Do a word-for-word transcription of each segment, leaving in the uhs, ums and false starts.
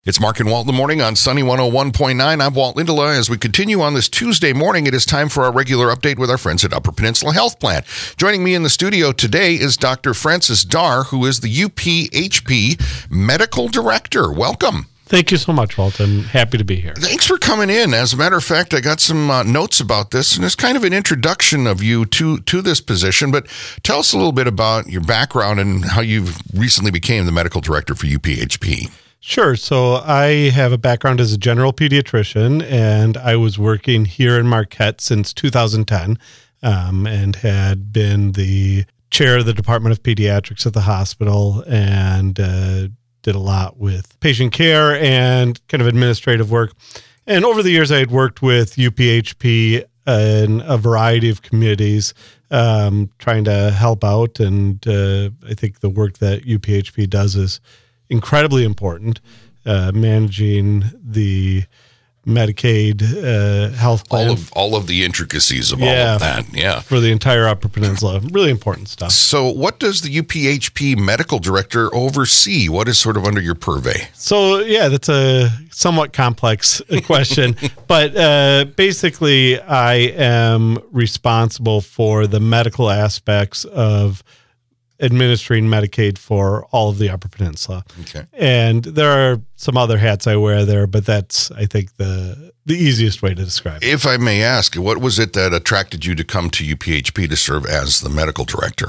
It's Mark and Walt in the morning on Sunny one oh one point nine. I'm Walt Lindelof. As we continue on this Tuesday morning, it is time for our regular update with our friends at Upper Peninsula Health Plan. Joining me in the studio today is Doctor Francis Dar, who is the U P H P Medical Director. Welcome. Thank you so much, Walt. I'm happy to be here. Thanks for coming in. As a matter of fact, I got some uh, notes about this, and it's kind of an introduction of you to, to this position. But tell us a little bit about your background and how you recently became the Medical Director for U P H P. Sure. So I have a background as a general pediatrician, and I was working here in Marquette since two thousand ten um, and had been the chair of the Department of Pediatrics at the hospital and uh, did a lot with patient care and kind of administrative work. And over the years, I had worked with U P H P in a variety of communities, um, trying to help out. And uh, I think the work that U P H P does is incredibly important, uh, managing the Medicaid uh, health plan. All of all of the intricacies of yeah, all of that, yeah. For the entire Upper Peninsula. Really important stuff. So what does the U P H P Medical Director oversee? What is sort of under your purvey? So, yeah, that's a somewhat complex question. But uh, basically, I am responsible for the medical aspects of administering Medicaid for all of the Upper Peninsula. Okay. And there are some other hats I wear there, but that's, I think, the the easiest way to describe it. If I may ask, what was it that attracted you to come to U P H P to serve as the medical director?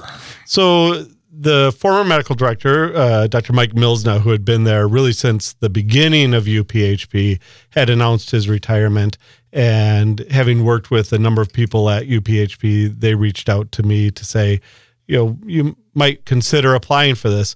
So the former medical director, uh, Doctor Mike Milsna, who had been there really since the beginning of U P H P, had announced his retirement. And having worked with a number of people at U P H P, they reached out to me to say, you know, you might consider applying for this.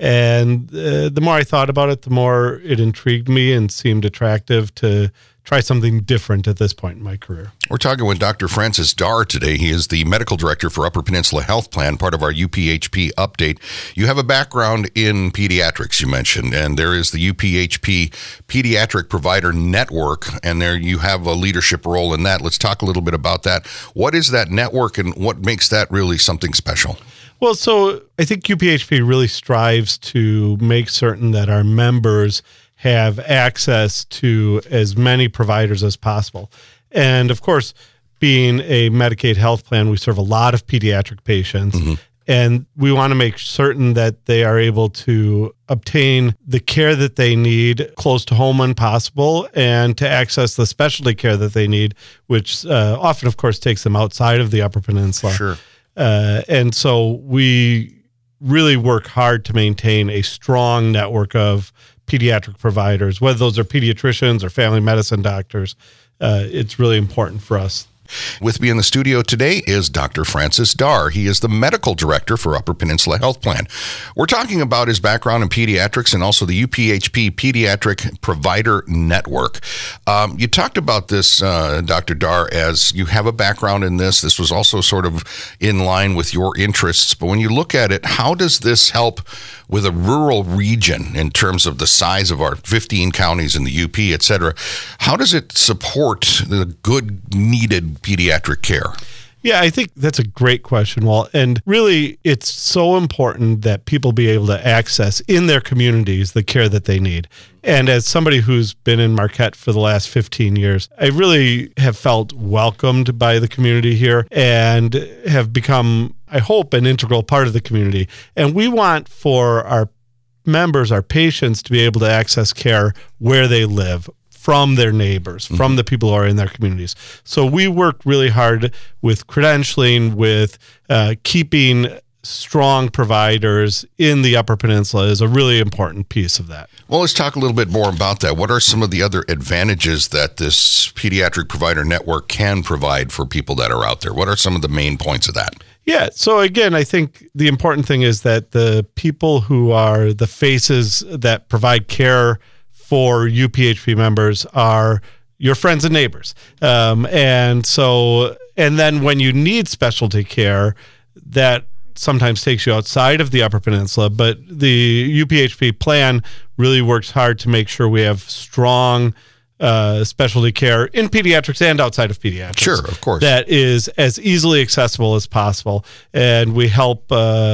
And uh, the more I thought about it, the more it intrigued me and seemed attractive to try something different at this point in my career. We're talking with Doctor Francis Dar today. He is the Medical Director for Upper Peninsula Health Plan, part of our U P H P update. You have a background in pediatrics, you mentioned, and there is the U P H P Pediatric Provider Network, and there you have a leadership role in that. Let's talk a little bit about that. What is that network, and what makes that really something special? Well, so I think U P H P really strives to make certain that our members have access to as many providers as possible. And of course, being a Medicaid health plan, we serve a lot of pediatric patients. Mm-hmm. And we want to make certain that they are able to obtain the care that they need close to home when possible, and to access the specialty care that they need, which uh, often, of course, takes them outside of the Upper Peninsula. Sure. Uh, and so we really work hard to maintain a strong network of pediatric providers, whether those are pediatricians or family medicine doctors. Uh, it's really important for us. With me in the studio today is Doctor Francis Dar. He is the Medical Director for Upper Peninsula Health Plan. We're talking about his background in pediatrics and also the U P H P Pediatric Provider Network. Um, you talked about this, uh, Doctor Dar, as you have a background in this. This was also sort of in line with your interests. But when you look at it, how does this help with a rural region in terms of the size of our fifteen counties in the U P, et cetera? How does it support the good, needed pediatric care? Yeah, I think that's a great question, Walt. And really, it's so important that people be able to access in their communities the care that they need. And as somebody who's been in Marquette for the last fifteen years, I really have felt welcomed by the community here and have become, I hope, an integral part of the community. And we want for our members, our patients, to be able to access care where they live, from their neighbors, from mm-hmm. the people who are in their communities. So we work really hard with credentialing, with uh, keeping strong providers in the Upper Peninsula is a really important piece of that. Well, let's talk a little bit more about that. What are some of the other advantages that this pediatric provider network can provide for people that are out there? What are some of the main points of that? Yeah. So again, I think the important thing is that the people who are the faces that provide care for U P H P members are your friends and neighbors. Um, and so, and then when you need specialty care, that sometimes takes you outside of the Upper Peninsula, but the U P H P plan really works hard to make sure we have strong uh, specialty care in pediatrics and outside of pediatrics. Sure, of course. That is as easily accessible as possible. And we help uh,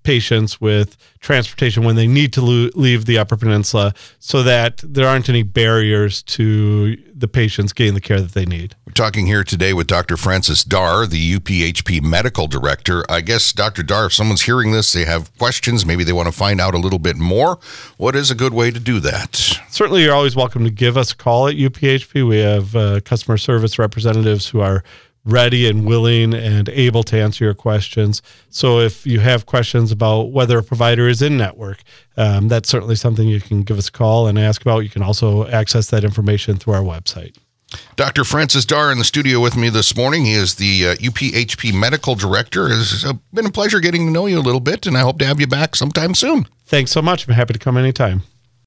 patients with transportation when they need to lo- leave the Upper Peninsula, so that there aren't any barriers to the patients getting the care that they need. We're talking here today with Doctor Francis Dar, the U P H P Medical Director. I guess, Doctor Dar, if someone's hearing this, they have questions, maybe they want to find out a little bit more, what is a good way to do that? Certainly, you're always welcome to give us a call at U P H P. We have uh, customer service representatives who are ready and willing and able to answer your questions. So if you have questions about whether a provider is in network, um, that's certainly something you can give us a call and ask about. You can also access that information through our website. Doctor Francis Dar in the studio with me this morning. He is the uh, U P H P Medical Director. It's uh, been a pleasure getting to know you a little bit, and I hope to have you back sometime soon. Thanks so much. I'm happy to come anytime.